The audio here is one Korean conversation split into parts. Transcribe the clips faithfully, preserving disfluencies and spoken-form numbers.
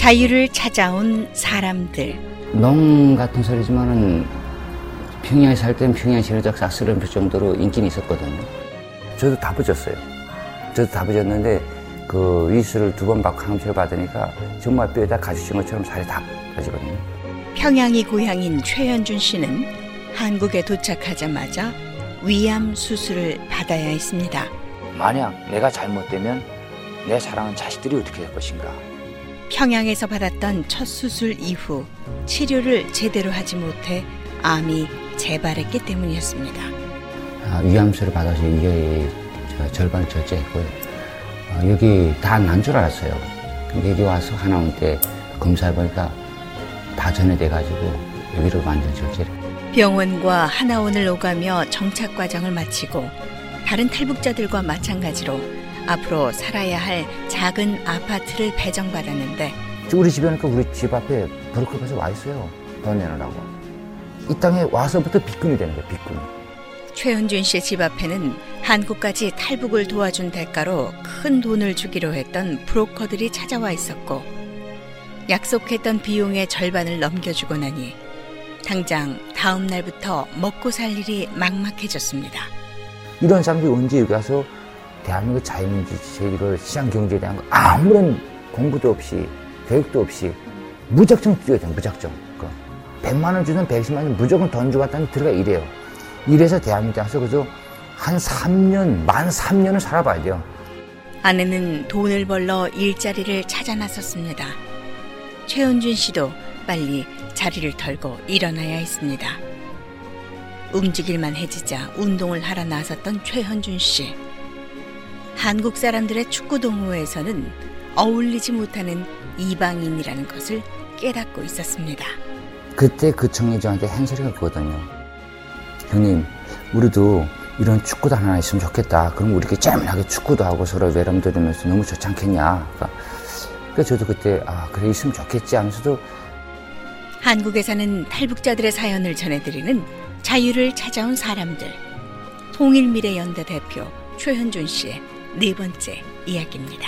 자유를 찾아온 사람들. 농 같은 소리지만은 평양에 살 때는 평양 시내적 싹쓸이를 볼 정도로 인기는 있었거든요. 저도 다 붙였어요. 저도 다 붙였는데 그 위수를 두 번 받고 항암치를 받으니까 정말 뼈에다 가주신 것처럼 살이 다 빠지거든요. 평양이 고향인 최현준 씨는 한국에 도착하자마자 위암 수술을 받아야 했습니다. 만약 내가 잘못되면 내 사랑하는 자식들이 어떻게 될 것인가. 평양에서 받았던 첫 수술 이후 치료를 제대로 하지 못해 암이 재발했기 때문이었습니다. 아, 위암수를 받아서 이게 절반을 절제했고요. 아, 여기 다 난 줄 알았어요. 근데 여기 와서 하나원 때 검사해 보니까 다 전해돼가지고 여기로 완전 절제를. 병원과 하나원을 오가며 정착 과정을 마치고 다른 탈북자들과 마찬가지로 앞으로 살아야 할 작은 아파트를 배정받았는데 우리 집에 오니까 우리 집 앞에 브로커에서 와 있어요. 돈 내놓으라고. 이 땅에 와서부터 빚꾼이 되는 거예요. 빚꾼이. 최현준 씨 집 앞에는 한국까지 탈북을 도와준 대가로 큰 돈을 주기로 했던 브로커들이 찾아와 있었고 약속했던 비용의 절반을 넘겨주고 나니 당장 다음 날부터 먹고 살 일이 막막해졌습니다. 이런 사람들이 언제 여기 와서 대한민국 자유민주 제도를 시장 경제에 대한 거 아무런 공부도 없이 교육도 없이 무작정 뛰어야 돼요. 무작정. 백만 원 주는 백십만 원 무조건 돈 주고 왔다니 들어가 이래요. 이래서 대한민국에 와서 그저 한 삼 년, 만 삼 년을 살아봐야 돼요. 아내는 돈을 벌러 일자리를 찾아 나섰습니다. 최현준 씨도 빨리 자리를 털고 일어나야 했습니다. 움직일만 해지자 운동을 하러 나섰던 최현준 씨. 한국 사람들의 축구 동호회에서는 어울리지 못하는 이방인이라는 것을 깨닫고 있었습니다. 그때 그 청년이 저한테 한 소리가 그거거든요. 형님, 우리도 이런 축구단 하나 있으면 좋겠다. 그럼 우리끼리 짤막하게 축구도 하고 서로 외람 들으면서 너무 좋지 않겠냐. 그러니까, 그러니까 저도 그때 아 그래 있으면 좋겠지 하면서도 한국에 사는 탈북자들의 사연을 전해드리는 자유를 찾아온 사람들. 통일미래연대 대표 최현준 씨의 네 번째 이야기입니다.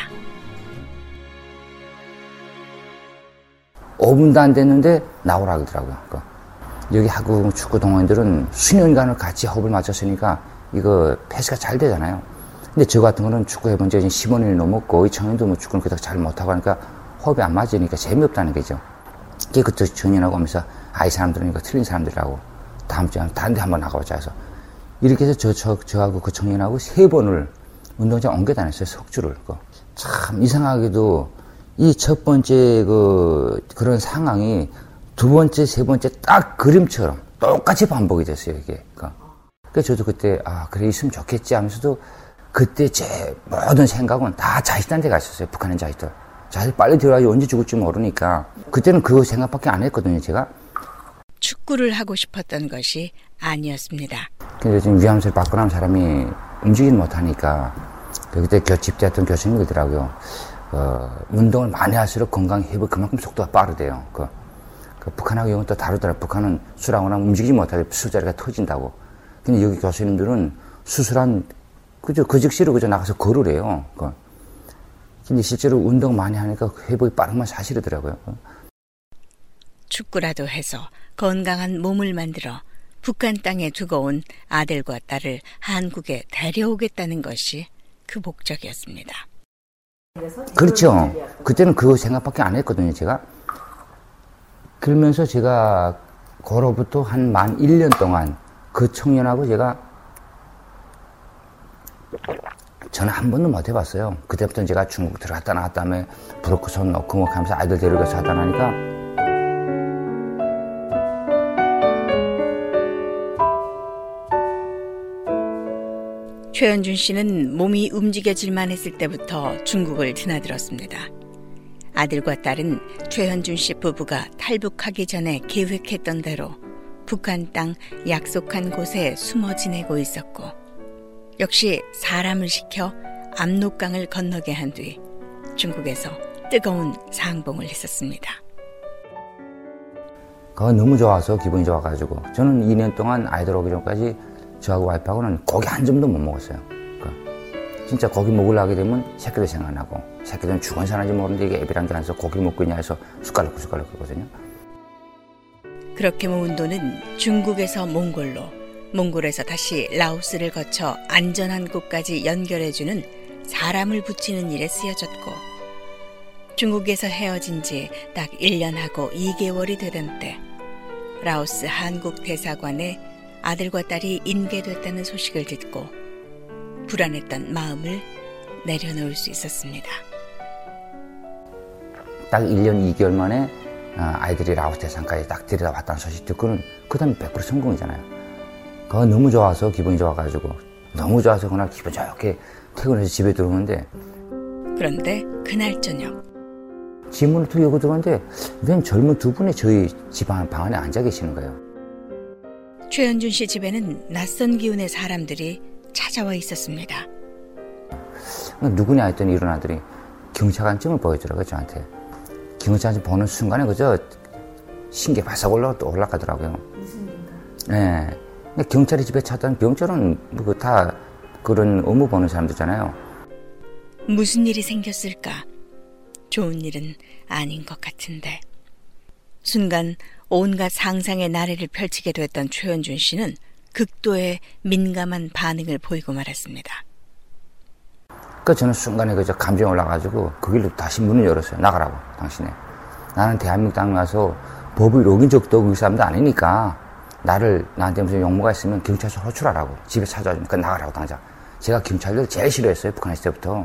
오 분도 안 됐는데 나오라 그러더라고요. 그러니까 여기 한국 축구 동호인들은 수년간을 같이 호흡을 맞췄으니까 이거 패스가 잘 되잖아요. 근데 저 같은 거는 축구 해본 지 십오 년이 넘었고 이 청년도 뭐 축구는 그닥 잘 못하고 하니까 호흡이 안 맞으니까 재미없다는 거죠. 그게 그때 청년하고 오면서 아, 이 사람들은 이거 틀린 사람들이라고 다음 주에 다른 데 한번 나가보자 해서 이렇게 해서 저, 저, 저하고 그 청년하고 세 번을 운동장 옮겨 다녔어요. 석주를. 참 이상하게도 이 첫 번째 그, 그런 상황이 두 번째, 세 번째 딱 그림처럼 똑같이 반복이 됐어요, 이게. 그러니까 저도 그때, 아, 그래, 있으면 좋겠지 하면서도 그때 제 모든 생각은 다 자식들한테 갔었어요, 북한인 자식들. 자식 빨리 들어가야지 언제 죽을지 모르니까. 그때는 그 생각밖에 안 했거든요, 제가. 축구를 하고 싶었던 것이 아니었습니다. 근데 지금 위암수를 받고 나면 사람이 움직이지 못하니까 그때 집대했던 교수님이 그러더라고요. 어, 운동을 많이 할수록 건강 회복 그만큼 속도가 빠르대요. 그, 그 북한하고 이건 또 다르더라고요. 북한은 술하고 나면 움직이지 못하게 술자리가 터진다고. 근데 여기 교수님들은 수술한 그저 그 즉시로 그저 나가서 걸으래요. 그. 근데 실제로 운동 많이 하니까 회복이 빠른 건 사실이더라고요. 축구라도 해서 건강한 몸을 만들어 북한 땅에 두고 온 아들과 딸을 한국에 데려오겠다는 것이 그 목적이었습니다. 그렇죠. 그때는 그 생각밖에 안 했거든요, 제가. 그러면서 제가 그로부터 한 만 일 년 동안 그 청년하고 제가 전화 한 번도 못 해봤어요. 그때부터 제가 중국 들어갔다 나왔다 하면 브로커 손 넣고 뭐 하면서 아이들 데려가서 하다 나니까 최현준 씨는 몸이 움직여질만 했을 때부터 중국을 드나들었습니다. 아들과 딸은 최현준 씨 부부가 탈북하기 전에 계획했던 대로 북한 땅 약속한 곳에 숨어 지내고 있었고 역시 사람을 시켜 압록강을 건너게 한 뒤 중국에서 뜨거운 상봉을 했었습니다. 그거 너무 좋아서 기분이 좋아가지고 저는 이 년 동안 아이들 오기 전까지 저하고 와이프하고는 고기 한 점도 못 먹었어요. 진짜 고기 먹으려 하게 되면 새끼들 생각나고, 새끼들은 죽은 사는지 모르는데 이게 애비랑 게 안서 고기를 먹고 있냐 해서 숟가락 숟가락 끄거든요. 그렇게 모은 돈은 중국에서 몽골로, 몽골에서 다시 라오스를 거쳐 안전한 곳까지 연결해주는 사람을 붙이는 일에 쓰여졌고, 중국에서 헤어진 지 딱 일 년하고 이 개월이 되던 때 라오스 한국 대사관에 아들과 딸이 인계됐다는 소식을 듣고 불안했던 마음을 내려놓을 수 있었습니다. 딱 일 년 이 개월 만에 아이들이 라오스 대사관까지 딱 들여다 왔다는 소식 듣고는 그 다음에 백 퍼센트 성공이잖아요. 그거 너무 좋아서, 기분이 좋아가지고 너무 좋아서 그날 기분 좋게 퇴근해서 집에 들어오는데, 그런데 그날 저녁 지문을 툭 열고 들어오는데 웬 젊은 두 분이 저희 집 방 안에 앉아 계시는 거예요. 최현준 씨 집에는 낯선 기운의 사람들이 찾아와 있었습니다. 누구냐 했더니 이런 아들이 경찰관증을 보여주라고 저한테. 경찰관증 보는 순간에 그저 신기 바싹 올라, 올라가더라고요. 무슨 일인가? 네. 경찰이 집에 찾던 경찰은 뭐 다 그런 업무 보는 사람들잖아요. 무슨 일이 생겼을까? 좋은 일은 아닌 것 같은데. 순간 온갖 상상의 나래를 펼치게 됐던 최현준 씨는 극도의 민감한 반응을 보이고 말았습니다. 그 저는 순간에 그저 감정이 올라가지고 그 길로 다시 문을 열었어요. 나가라고, 당신네. 나는 대한민국 땅에 가서 법을 어긴 적도 없고 그 사람도 아니니까 나를, 나한테 무슨 용무가 있으면 경찰서 호출하라고, 집에 찾아주면 그 나가라고 당장. 제가 경찰들 제일 싫어했어요, 북한 있을 때부터.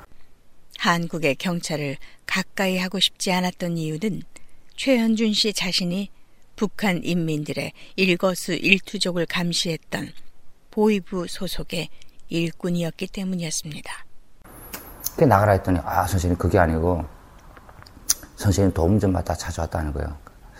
한국의 경찰을 가까이 하고 싶지 않았던 이유는 최현준 씨 자신이 북한 인민들의 일거수일투족을 감시했던 보위부 소속의 일꾼이었기 때문이었습니다. 그 나가라 했더니, 아, 선생님, 그게 아니고, 선생님 도움 좀 받다 찾아왔다는 거예요.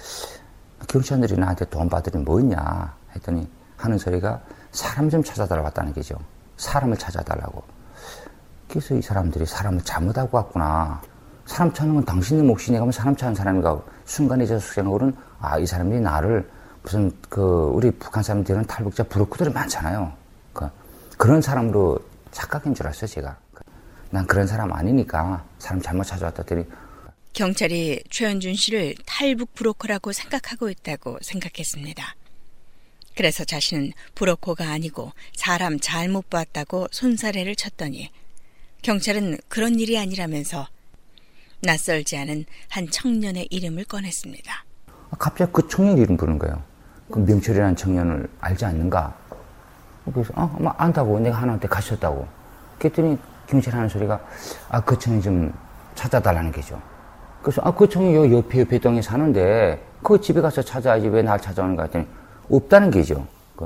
경찰들이 나한테 도움 받으니 뭐 있냐 했더니 하는 소리가 사람 좀 찾아달라고 왔다는 거죠. 사람을 찾아달라고. 그래서 이 사람들이 사람을 잘못하고 왔구나. 사람 찾는 건 당신의 몫이니 가면 사람 찾는 사람이가 순간에 저 생각으로는, 아, 이 사람들이 나를 무슨 그 우리 북한 사람들은 탈북자 브로커들이 많잖아요. 그, 그런 사람으로 착각인 줄 알았어요, 제가. 난 그런 사람 아니니까 사람 잘못 찾아왔다 더니 경찰이 최현준 씨를 탈북 브로커라고 생각하고 있다고 생각했습니다. 그래서 자신은 브로커가 아니고 사람 잘못 봤다고 손사래를 쳤더니 경찰은 그런 일이 아니라면서 낯설지 않은 한 청년의 이름을 꺼냈습니다. 갑자기 그 청년 이름 부르는 거예요. 그 명철이라는 청년을 알지 않는가? 그래서 어, 뭐 안다고, 내가 하나한테 가셨다고. 그랬더니 경찰 하는 소리가, 아, 그 청년 좀 찾아달라는 게죠. 그래서 아, 그 청년 요 옆에 옆에 동에 사는데 그 집에 가서 찾아야지 왜 날 찾아오는가 했더니 없다는 게죠.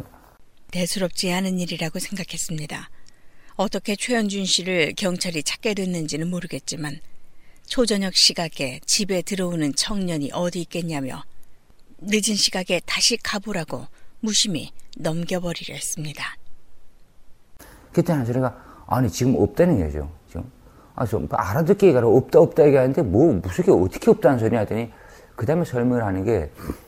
대수롭지 않은 일이라고 생각했습니다. 어떻게 최현준 씨를 경찰이 찾게 됐는지는 모르겠지만 초저녁 시각에 집에 들어오는 청년이 어디 있겠냐며 늦은 시각에 다시 가보라고 무심히 넘겨버리려 했습니다. 그때 하는 소리가, 아니 지금 없다는 거죠. 지금 아, 좀 알아듣게 얘기하라. 없다 없다 얘기하는데 뭐 무슨 게 어떻게 없다는 소리 하더니 그 다음에 설명을 하는 게,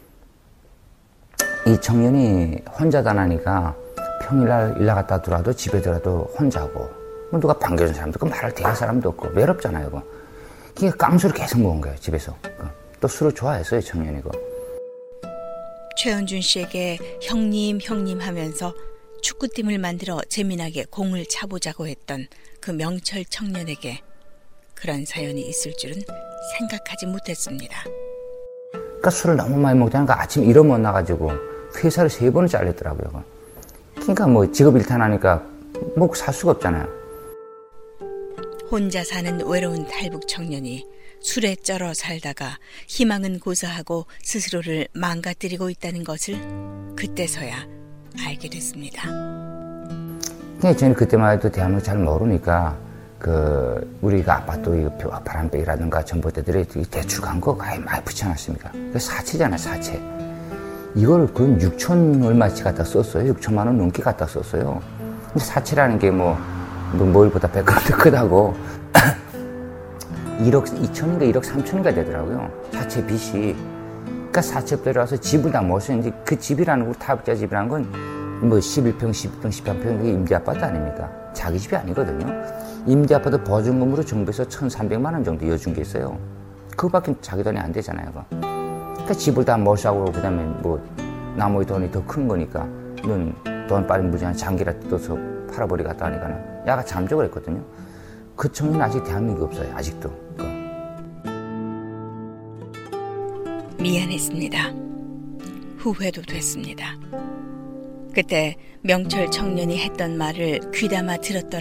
이 청년이 혼자다나니까 평일날 일 나갔다 들어와도 집에 들어도 혼자고, 뭐 누가 반겨준 사람도 없고 말을 대할 사람도 없고 외롭잖아요. 그거. 그러니까 깡술을 계속 먹은 거예요, 집에서. 또 술을 좋아했어요, 청년이. 거. 최현준 씨에게 형님 형님 하면서 축구팀을 만들어 재미나게 공을 차보자고 했던 그 명철 청년에게 그런 사연이 있을 줄은 생각하지 못했습니다. 그러니까 술을 너무 많이 먹자니까 아침 일어못 나가지고 회사를 세 번을 잘렸더라고요. 그러니까 뭐 직업 일탄하니까 먹고 살 수가 없잖아요. 혼자 사는 외로운 탈북 청년이 술에 쩔어 살다가 희망은 고사하고 스스로를 망가뜨리고 있다는 것을 그때서야 알게 됐습니다. 그냥 저는 그때만 해도 대한민국 잘 모르니까 그 우리가 아파트 이거 바람빼기라든가 전봇대들이 대출 광고 많이 많이 붙여놨습니다. 그 사채잖아요, 사채. 이걸 그 육천 얼마치 갖다 썼어요. 육천만 원 넘게 갖다 썼어요. 근데 사채라는 게 뭐 뭐보다 백 배 더 크다고 일억 이천인가 일억 삼천인가 되더라고요. 사채 빚이. 그러니까 사채업자로 와서 집을 다 못 쓰는데 그 집이라는 거, 타업자 집이라는 건 뭐 십일 평, 십이 평, 십삼 평, 그게 임대 아파트 아닙니까? 자기 집이 아니거든요. 임대아파트 보증금으로 정부에서 천삼백만 원 정도 이어준 게 있어요. 그거밖에 자기 돈이 안 되잖아요. 그러니까 집을 다 몰수하고 그다음에 뭐 나머지 돈이 더 큰 거니까 넌 돈 빨리 무지한 장기라 뜯어서 팔아버리겠다 하니까는 야가 잠적을 했거든요. 그 청년 아직 대한민국에 없어요. 아직도. 미안했습니다. 후회도 됐습니다. 그때 명철 청년이 했던 말을 귀담아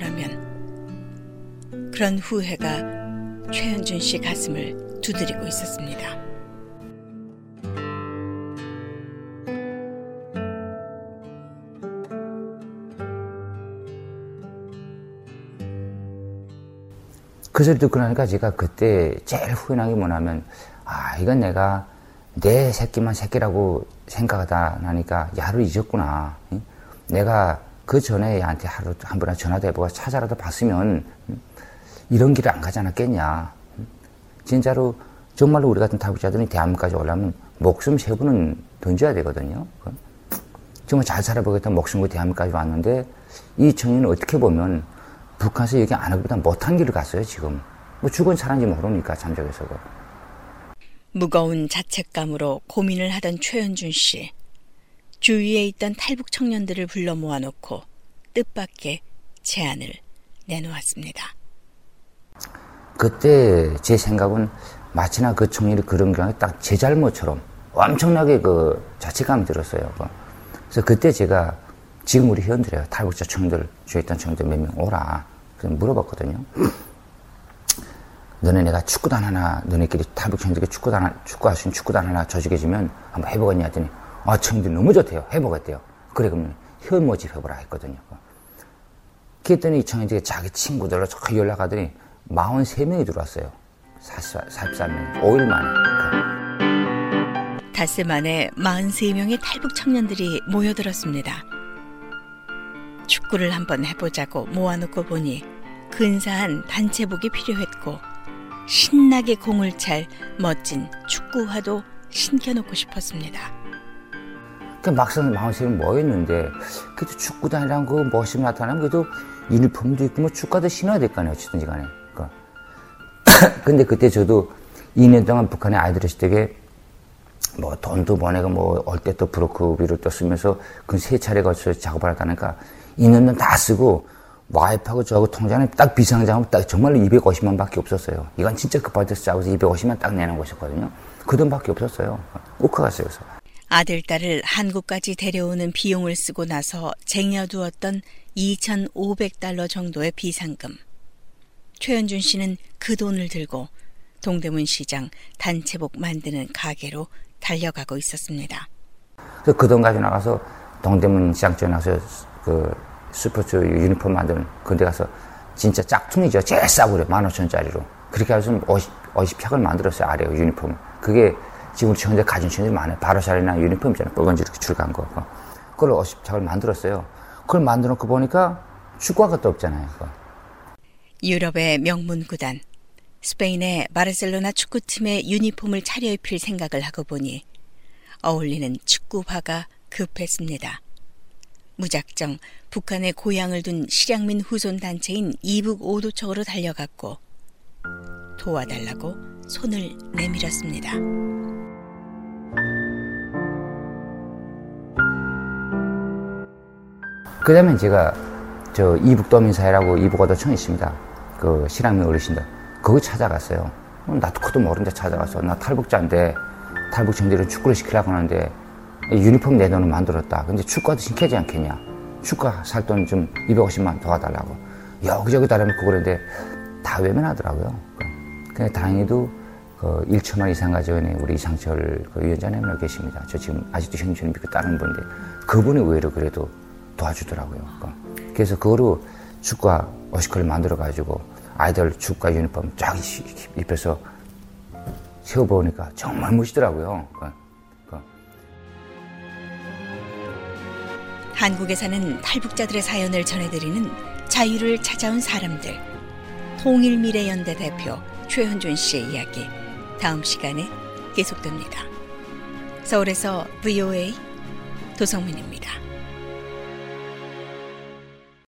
들었더라면 그런 후회가 최현준 씨 가슴을 두드리고 있었습니다. 그 소리 듣고 나니까 제가 그때 제일 후회한 게 뭐냐면, 아, 이건 내가 내 새끼만 새끼라고 생각하다 나니까 야를 잊었구나. 내가 그 전에 얘한테 하루 한 번이나 전화도 해보고 찾아라도 봤으면 이런 길을 안 가지 않았겠냐. 진짜로 정말로 우리 같은 탈북자들이 대한민국까지 오려면 목숨 세 번은 던져야 되거든요. 정말 잘 살아보겠다 목숨으로 대한민국까지 왔는데 이 청년은 어떻게 보면 북한에서 여기 안 하기보다 못한 길을 갔어요, 지금. 뭐 죽은 사람인지 모르니까, 잠적에서도. 무거운 자책감으로 고민을 하던 최현준 씨. 주위에 있던 탈북 청년들을 불러 모아놓고 뜻밖의 제안을 내놓았습니다. 그때 제 생각은 마치나 그 청년이 그런 경우에 딱 제 잘못처럼 엄청나게 그 자책감이 들었어요. 그래서 그때 제가 지금 우리 회원들이에요. 탈북자 청년들, 주위에 있던 청년들 몇 명 오라. 그래서 물어봤거든요. 너네 내가 축구단 하나, 너네끼리 탈북 청년들에게 축구단 하나, 축구할 수 있는 축구단 하나 조직해주면 한번 해보겠냐 했더니, 아, 청년들 너무 좋대요. 해보겠대요. 그래, 그러면 회원 모집 해보라 했거든요. 그랬더니 이 청년들이 자기 친구들로 저 연락하더니 사십삼 명이 들어왔어요. 사십삼 명. 오 일 만에. 닷새 만에 사십삼 명의 탈북 청년들이 모여들었습니다. 축구를 한번 해보자고 모아놓고 보니 근사한 단체복이 필요했고 신나게 공을 찰 멋진 축구화도 신겨놓고 싶었습니다. 그 막상 사십삼 명 모였는데 그래도 축구단이랑 그 멋이 나타나면 그래도 유니폼도 있고 뭐 축구화도 신어야 될 거 아니에요. 어쨌든지 간에. 근데 그때 저도 이 년 동안 북한의 아이들 있을 때게 뭐 돈도 보내고 뭐 올 때 또 브로커비를 또 쓰면서 그 세 차례 거쳐서 작업을 하다니까 이 년은 다 쓰고 와이프하고 저하고 통장에 딱 비상장하면 딱 정말로 이백오십만 밖에 없었어요. 이건 진짜 급할 때 짜고서 이백오십만 딱 내는 것이었거든요. 그 돈밖에 없었어요. 욱하갔어요. 그래서. 아들, 딸을 한국까지 데려오는 비용을 쓰고 나서 쟁여두었던 이천오백 달러 정도의 비상금. 최현준 씨는 그 돈을 들고 동대문 시장 단체복 만드는 가게로 달려가고 있었습니다. 그래서 그 돈 가지고 나가서 동대문 시장 쪽에 나가서 그 스포츠 유니폼 만드는 그데 가서 진짜 짝퉁이죠. 제일 싸고 그래. 만 오천 원짜리로. 그렇게 해서 오십, 오십 팩을 만들었어요. 아래 유니폼. 그게 지금 우리 청년들 가진 청년들이 많아요. 바로샤리나 유니폼 있잖아요. 빨간지 이렇게 줄간 거. 그걸 오십 팩을 만들었어요. 그걸 만들어 놓고 보니까 축구화가 또 없잖아요. 그거. 유럽의 명문 구단 스페인의 바르셀로나 축구팀의 유니폼을 차려입힐 생각을 하고 보니 어울리는 축구화가 급했습니다. 무작정 북한에 고향을 둔 실향민 후손 단체인 이북 오도청으로 달려갔고 도와달라고 손을 내밀었습니다. 그 다음에 제가 저 이북도민사회라고 이북오도청이 있습니다. 그 실향민 어르신들. 거기 찾아갔어요. 나도 그도 모르는데 찾아가서 나 탈북자인데 탈북 청년들은 축구를 시키려고 하는데 유니폼 내 돈을 만들었다. 근데 축구화도 시켜야지 않겠냐. 축구화 살 돈 좀 이백오십만 도와달라고. 여기저기 다니면 그러는데 다 외면하더라고요. 근데 다행히도 그 천만 원 이상 가져온 우리 이상철 그 위원장님 계십니다. 저 지금 아직도 형님처럼 믿고 따르는 분인데 그분이 의외로 그래도 도와주더라고요. 그래서 그거로 축구화 오십컬을 만들어가지고 아이들 축구화 유니폼 쫙 입혀서 세워보니까 정말 멋있더라고요. 한국에 사는 탈북자들의 사연을 전해드리는 자유를 찾아온 사람들. 통일미래연대 대표 최현준 씨의 이야기 다음 시간에 계속됩니다. 서울에서 브이오에이 도성민입니다.